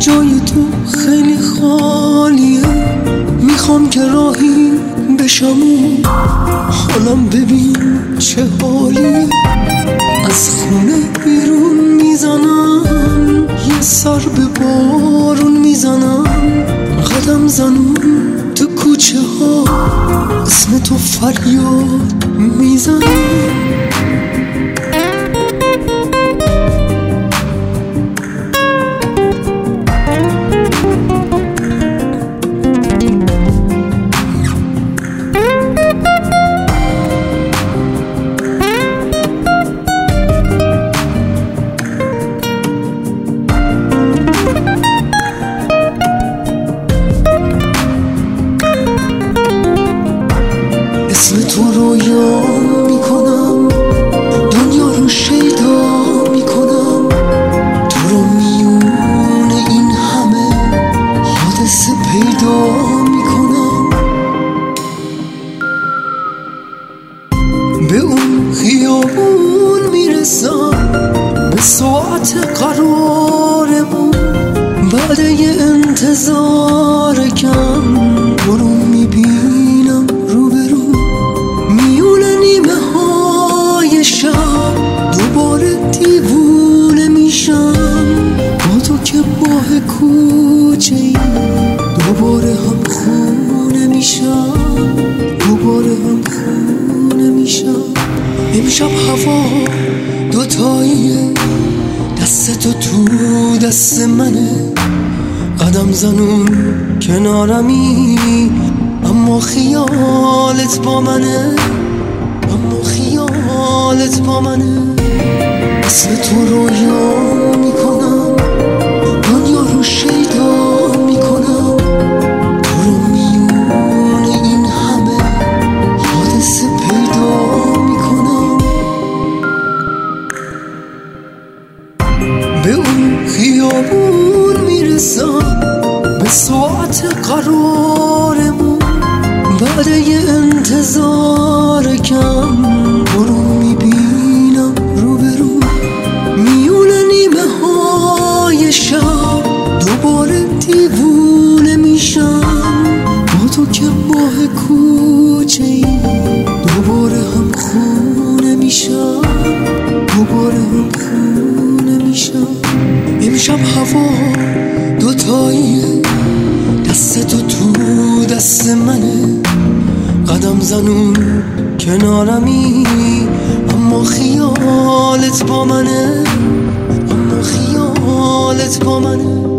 جای تو خیلی خالیه، میخوام که راهی بشم و حالم ببین چه حالیه. از خونه بیرون میزنم، یه سر به بارون میزنم، قدم زنم تو کوچه ها، اسم تو فریاد میزنم. اسم تو رو یاد میکنم، دنیا رو شیدا میکنم، تو رو میون این همه حادثه پیدا میکنم. به اون خیابون میرسم، به ساعت قرارمون، بعد یه انتظار کم برو میبینم روبرو. دوباره دیوونه میشم با تو که ماه کوچه ای، دوباره هم خونه میشم، دوباره هم خونه میشم. امشب هوا دوتاییه، دست تو تو دست منه، قدم زنون کنارمی، اما خیالت با منه، اما خیالت با منه. اسم تو رو یاد میکنم، دنیا رو شیدا میکنم، تو رو میون این همه حادثه پیدا میکنم. به اون خیابون میرسم، به ساعت قرارمون، بعد یه انتظار کم برو میبینم روبرو. میون نیمه های شب دوباره دیوونه میشم با تو که ماه کوچه ای، دوباره هم خونه میشم، دوباره هم خونه میشم. امشب هوا دوتاییه، دست تو تو دست منه، قدم زنون کنارمی، اما خیالت با منه، اما خیالت با منه.